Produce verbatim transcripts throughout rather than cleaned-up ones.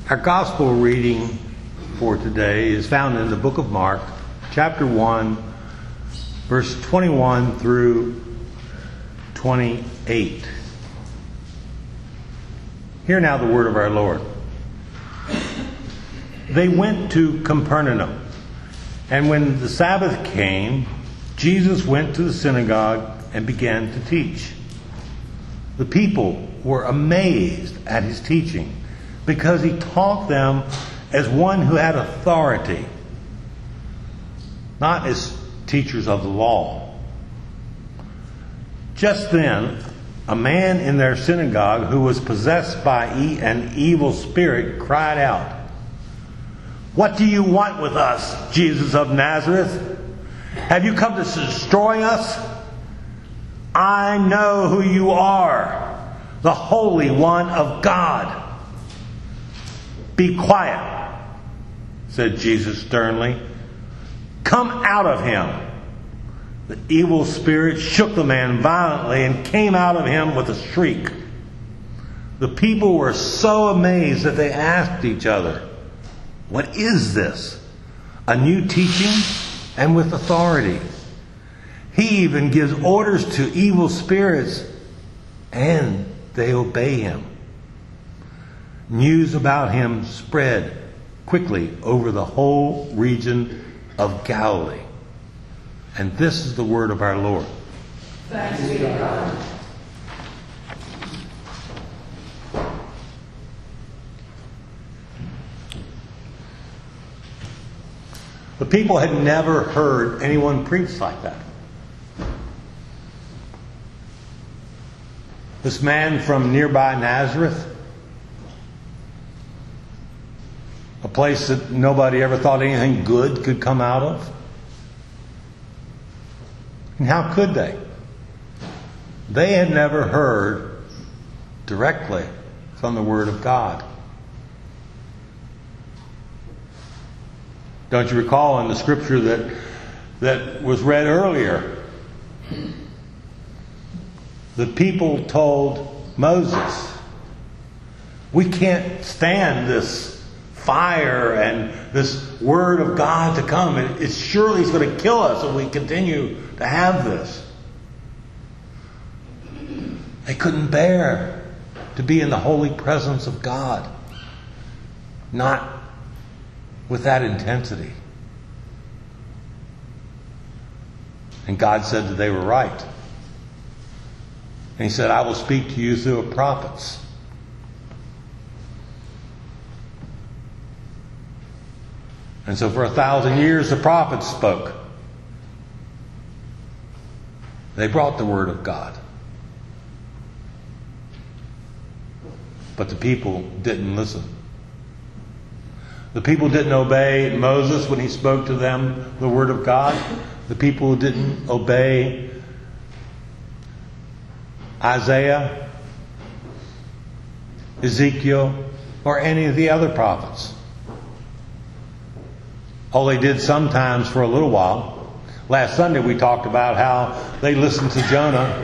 Our gospel reading for today is found in the book of Mark, chapter one, verse twenty-one through twenty-eight. Hear now the word of our Lord. They went to Capernaum, and when the Sabbath came, Jesus went to the synagogue and began to teach. The people were amazed at his teaching, because he taught them as one who had authority, not as teachers of the law. Just then, a man in their synagogue who was possessed by an evil spirit cried out, "What do you want with us, Jesus of Nazareth? Have you come to destroy us? I know who you are, the Holy One of God." "Be quiet," said Jesus sternly. "Come out of him." The evil spirit shook the man violently and came out of him with a shriek. The people were so amazed that they asked each other, "What is this? A new teaching and with authority. He even gives orders to evil spirits, and they obey him." News about him spread quickly over the whole region of Galilee. And this is the word of our Lord. Thanks be to God. The people had never heard anyone preach like that. This man from nearby Nazareth, a place that nobody ever thought anything good could come out of. And how could they? They had never heard directly from the Word of God. Don't you recall in the scripture that that was read earlier? The people told Moses, "We can't stand this fire and this word of God to come. It, it surely is going to kill us if we continue to have this." They couldn't bear to be in the holy presence of God, not with that intensity. And God said that they were right. And he said, "I will speak to you through the prophets." And so for a thousand years the prophets spoke. They brought the word of God. But the people didn't listen. The people didn't obey Moses when he spoke to them the word of God. The people didn't obey Isaiah, Ezekiel, or any of the other prophets. Oh, they did sometimes for a little while. Last Sunday we talked about how they listened to Jonah.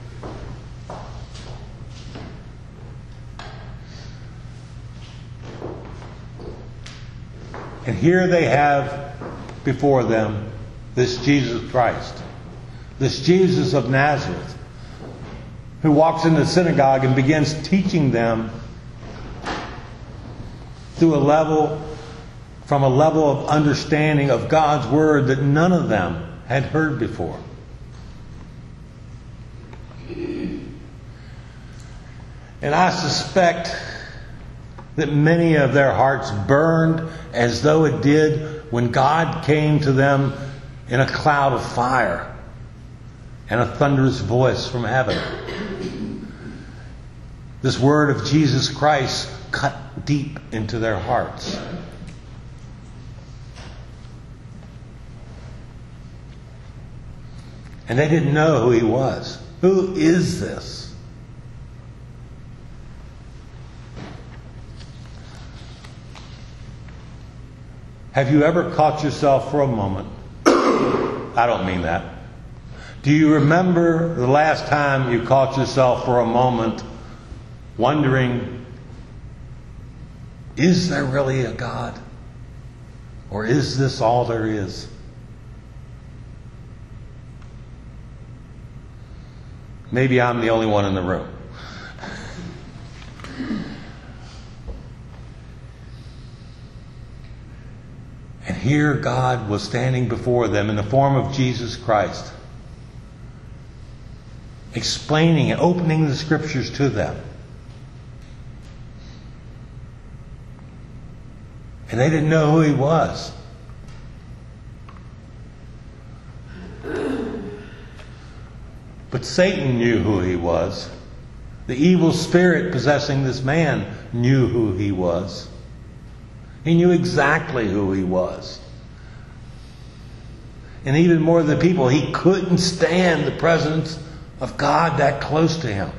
And here they have before them this Jesus Christ, this Jesus of Nazareth, who walks into the synagogue and begins teaching them through a level from a level of understanding of God's Word that none of them had heard before. And I suspect that many of their hearts burned as though it did when God came to them in a cloud of fire and a thunderous voice from heaven. This word of Jesus Christ cut deep into their hearts. And they didn't know who he was. Who is this? Have you ever caught yourself for a moment? I don't mean that. Do you remember the last time you caught yourself for a moment wondering Is there really a God? Or is this all there is? Maybe I'm the only one in the room. And here God was standing before them in the form of Jesus Christ, explaining and opening the Scriptures to them. And they didn't know who He was. But Satan knew who He was. The evil spirit possessing this man knew who he was. He knew exactly who he was. And even more than the people, he couldn't stand the presence of God that close to him.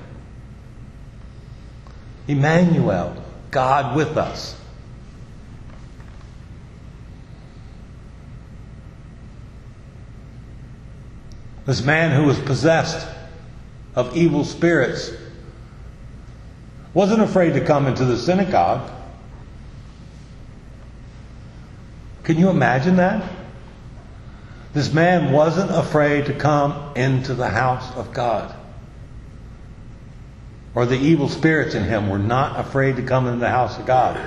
Emmanuel, God with us. This man who was possessed of evil spirits wasn't afraid to come into the synagogue. Can you imagine that? This man wasn't afraid to come into the house of God. Or the evil spirits in him were not afraid to come into the house of God.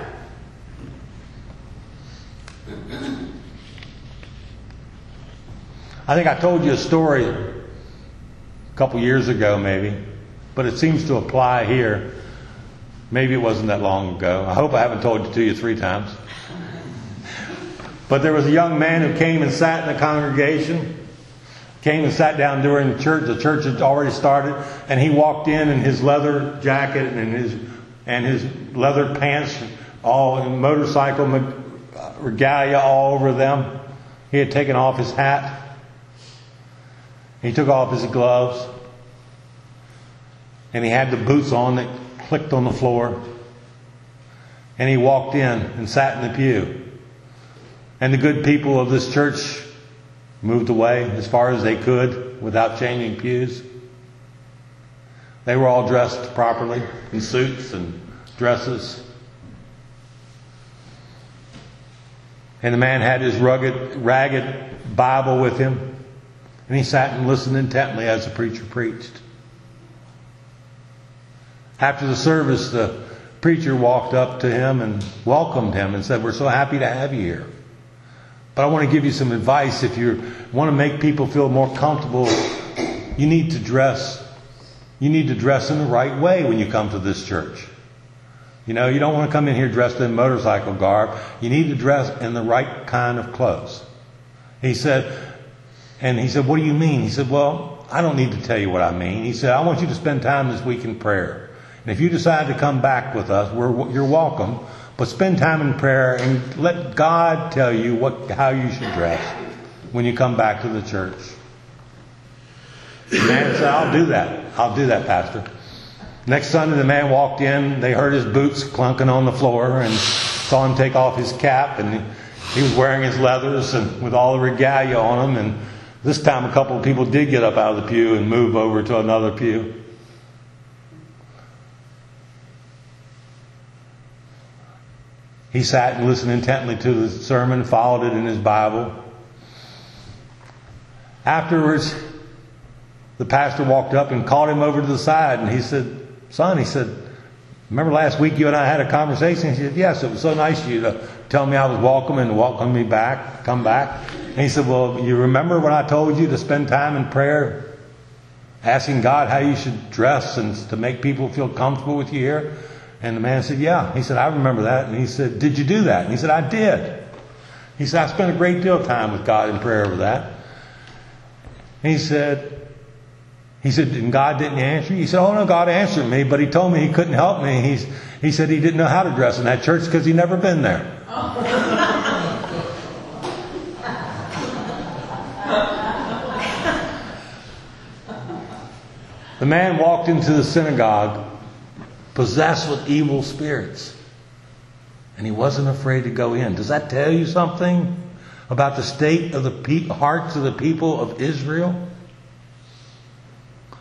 I think I told you a story a couple years ago maybe, but it seems to apply here. Maybe it wasn't that long ago. I hope I haven't told it to you three times. But there was a young man who came and sat in the congregation, came and sat down during the church. The church had already started, and he walked in in his leather jacket and his and his leather pants, all in motorcycle regalia all over them. He had taken off his hat. He took off his gloves, and he had the boots on that clicked on the floor. And he walked in and sat in the pew. And the good people of this church moved away as far as they could without changing pews. They were all dressed properly in suits and dresses. And the man had his rugged, ragged Bible with him. And he sat and listened intently as the preacher preached. After the service, the preacher walked up to him and welcomed him and said, "We're so happy to have you here. But I want to give you some advice. If you want to make people feel more comfortable, you need to dress. You need to dress in the right way when you come to this church. You know, you don't want to come in here dressed in motorcycle garb. You need to dress in the right kind of clothes." He said, and he said, "What do you mean?" He said, "Well, I don't need to tell you what I mean." He said, "I want you to spend time this week in prayer. And if you decide to come back with us, we're, you're welcome. But spend time in prayer and let God tell you what how you should dress when you come back to the church." The man said, "I'll do that. I'll do that, Pastor." Next Sunday, the man walked in. They heard his boots clunking on the floor and saw him take off his cap. And he was wearing his leathers and with all the regalia on him. And this time, a couple of people did get up out of the pew and move over to another pew. He sat and listened intently to the sermon, followed it in his Bible. Afterwards, the pastor walked up and called him over to the side, and he said, "Son," he said, "remember last week you and I had a conversation?" He said, "Yes, it was so nice of you to tell me I was welcome and welcome me back, come back." And he said, "Well, you remember when I told you to spend time in prayer, asking God how you should dress and to make people feel comfortable with you here?" And the man said, "Yeah." He said, "I remember that." And he said, "Did you do that?" And he said, "I did." He said, "I spent a great deal of time with God in prayer over that." And he said, he said, "And God didn't answer you?" He said, "Oh no, God answered me, but He told me He couldn't help me. He's, he said He didn't know how to dress in that church because He'd never been there." The man walked into the synagogue possessed with evil spirits. And he wasn't afraid to go in. Does that tell you something about the state of the pe- hearts of the people of Israel?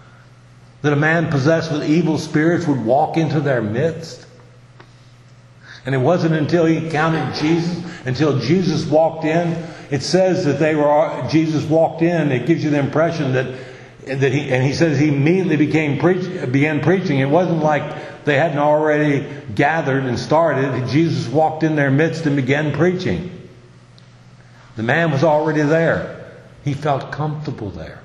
That a man possessed with evil spirits would walk into their midst? And it wasn't until he encountered Jesus, until Jesus walked in. It says that they were, Jesus walked in. It gives you the impression that, that he, and he says he immediately became preach, began preaching. It wasn't like they hadn't already gathered and started. Jesus walked in their midst and began preaching. The man was already there. He felt comfortable there.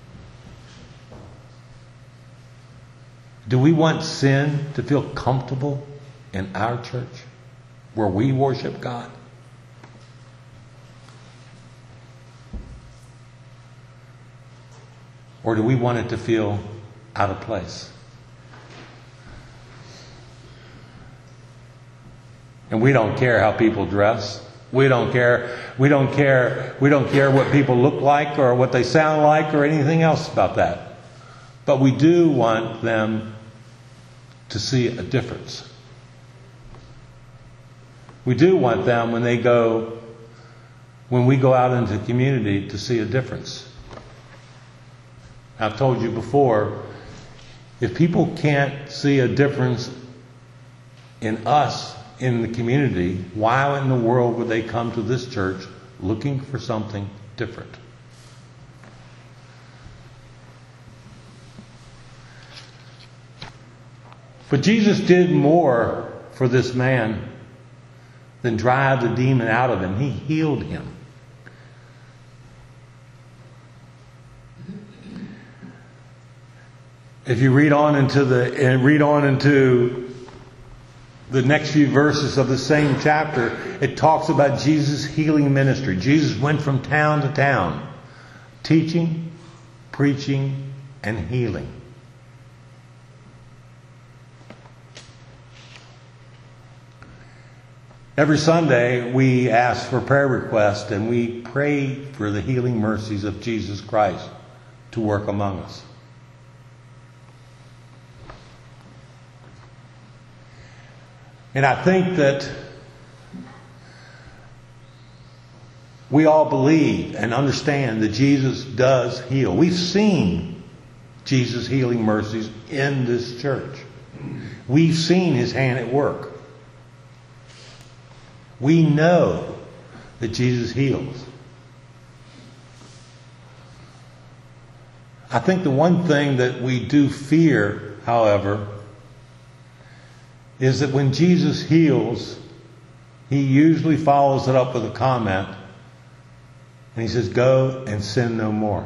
Do we want sin to feel comfortable in our church where we worship God? Or do we want it to feel out of place? And we don't care how people dress. We don't care. We don't care. We don't care what people look like or what they sound like or anything else about that. But we do want them to see a difference. We do want them when they go, when we go out into the community, to see a difference. I've told you before, if people can't see a difference in us in the community, why in the world would they come to this church looking for something different? But Jesus did more for this man than drive the demon out of him. He healed him. If you read on into the and read on into the next few verses of the same chapter, it talks about Jesus' healing ministry. Jesus went from town to town, teaching, preaching, and healing. Every Sunday we ask for prayer requests and we pray for the healing mercies of Jesus Christ to work among us. And I think that we all believe and understand that Jesus does heal. We've seen Jesus' healing mercies in this church. We've seen His hand at work. We know that Jesus heals. I think the one thing that we do fear, however, is that when Jesus heals, He usually follows it up with a comment. And He says, "Go and sin no more."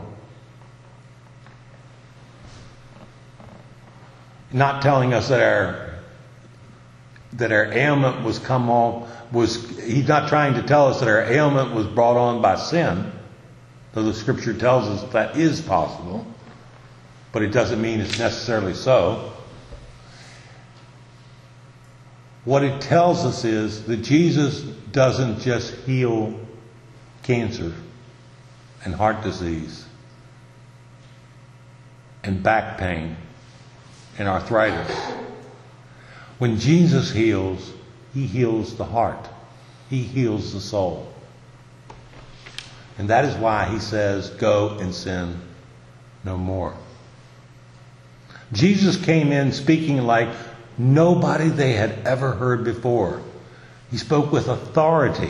Not telling us that our that our ailment was come on was He's not trying to tell us that our ailment was brought on by sin, though the Scripture tells us that is possible, but it doesn't mean it's necessarily so. What it tells us is that Jesus doesn't just heal cancer and heart disease and back pain and arthritis. When Jesus heals, He heals the heart. He heals the soul. And that is why He says, "Go and sin no more." Jesus came in speaking like nobody they had ever heard before. He spoke with authority.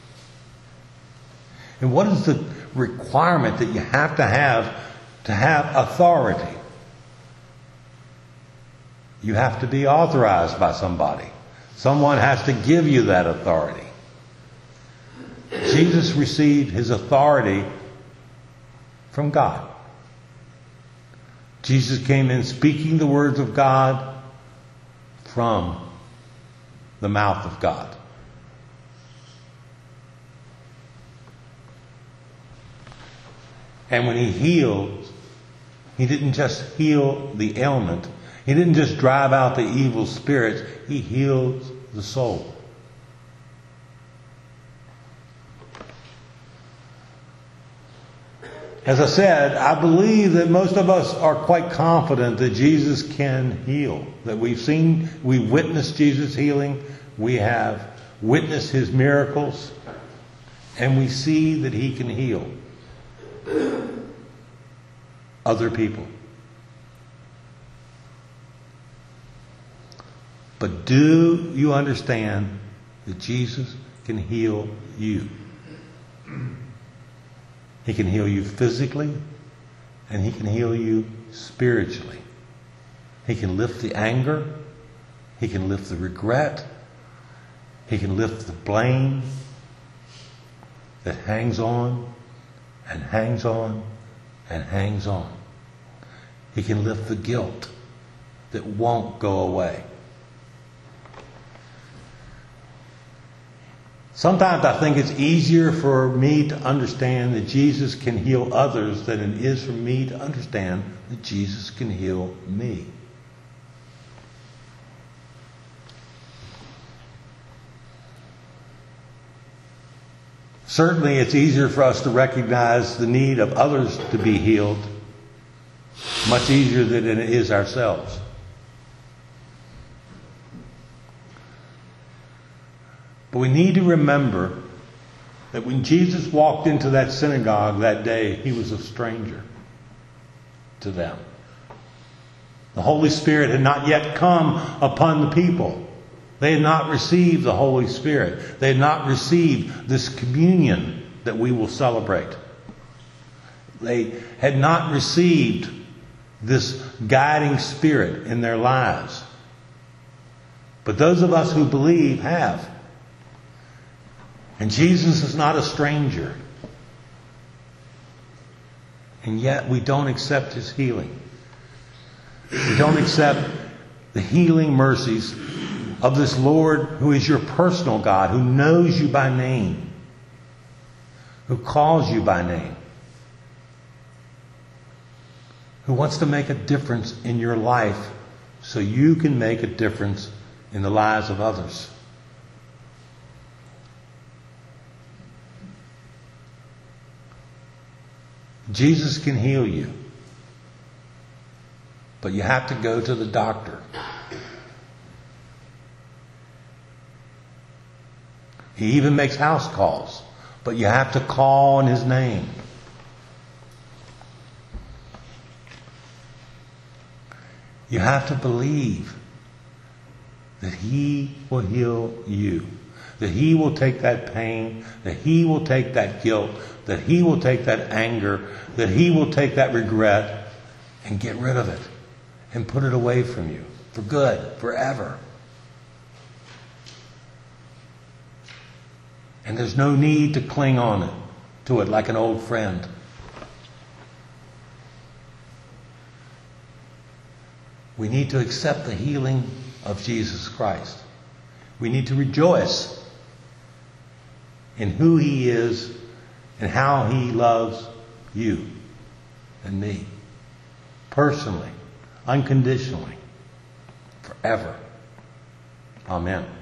And what is the requirement that you have to have to have authority? You have to be authorized by somebody. Someone has to give you that authority. Jesus received His authority from God. Jesus came in speaking the words of God from the mouth of God. And when He healed, He didn't just heal the ailment. He didn't just drive out the evil spirits. He healed the soul. As I said, I believe that most of us are quite confident that Jesus can heal. That we've seen, we've witnessed Jesus healing. We have witnessed His miracles. And we see that He can heal other people. But do you understand that Jesus can heal you? He can heal you physically, and He can heal you spiritually. He can lift the anger. He can lift the regret. He can lift the blame that hangs on and hangs on and hangs on. He can lift the guilt that won't go away. Sometimes I think it's easier for me to understand that Jesus can heal others than it is for me to understand that Jesus can heal me. Certainly it's easier for us to recognize the need of others to be healed, much easier than it is ourselves. But we need to remember that when Jesus walked into that synagogue that day, He was a stranger to them. The Holy Spirit had not yet come upon the people. They had not received the Holy Spirit. They had not received this communion that we will celebrate. They had not received this guiding Spirit in their lives. But those of us who believe have. And Jesus is not a stranger. And yet we don't accept His healing. We don't accept the healing mercies of this Lord who is your personal God, who knows you by name, who calls you by name, who wants to make a difference in your life so you can make a difference in the lives of others. Jesus can heal you, but you have to go to the doctor. He even makes house calls, but you have to call in His name. You have to believe that He will heal you, that He will take that pain, that He will take that guilt, that He will take that anger, that He will take that regret and get rid of it and put it away from you for good, forever. And there's no need to cling on it, to it like an old friend. We need to accept the healing of Jesus Christ. We need to rejoice in who He is and how He loves you and me. Personally, unconditionally, forever. Amen.